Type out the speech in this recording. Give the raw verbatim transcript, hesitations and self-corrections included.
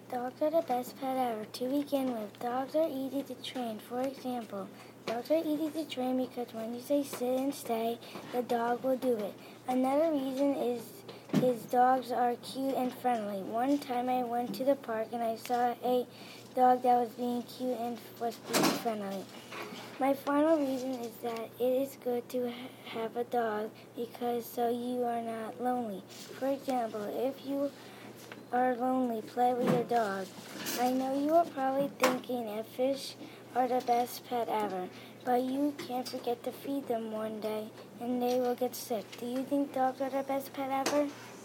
Dogs are the best pet ever. To begin with, dogs are easy to train. For example, dogs are easy to train because when you say sit and stay, the dog will do it. Another reason is is dogs are cute and friendly. One time I went to the park and I saw a dog that was being cute and was being friendly. My final reason is that it is good to have a dog because so you are not lonely. For example, if you are lonely, play with your dog. I know you are probably thinking that fish are the best pet ever, but you can't forget to feed them one day and they will get sick. Do you think dogs are the best pet ever?